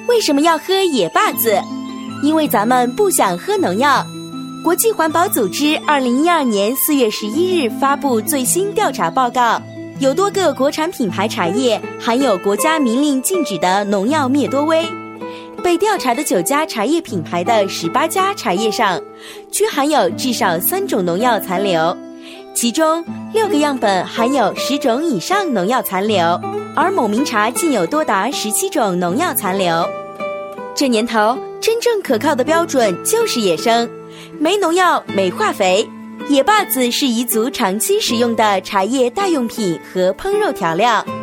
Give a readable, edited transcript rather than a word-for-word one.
为什么要喝野坝子？因为咱们不想喝农药。国际环保组织2012年4月11日发布最新调查报告，有多个国产品牌茶叶含有国家明令禁止的农药灭多威。被调查的9家茶叶品牌的18家茶叶上，均含有至少3种农药残留，其中6个样本含有10种以上农药残留，而某名茶竟有多达17种农药残留。这年头，真正可靠的标准就是野生，没农药、没化肥。野坝子是彝族长期食用的茶叶代用品和烹肉调料。